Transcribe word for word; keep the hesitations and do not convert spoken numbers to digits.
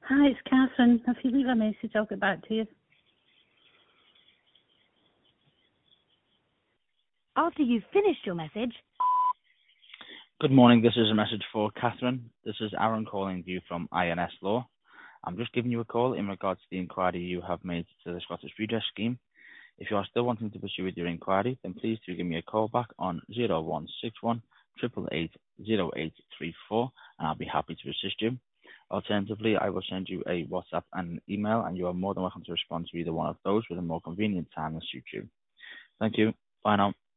Hi, it's Catherine. If you leave a message, I'll get back to you. After you've finished your message... Good morning, this is a message for Catherine. This is Aaron calling you from I N S Law. I'm just giving you a call in regards to the inquiry you have made to the Scottish Redress Scheme. If you are still wanting to pursue with your inquiry, then please do give me a call back on zero one six one, eight eight eight, zero eight three four and I'll be happy to assist you. Alternatively, I will send you a WhatsApp and an email, and you are more than welcome to respond to either one of those with a more convenient time that suits you. Thank you. Bye now.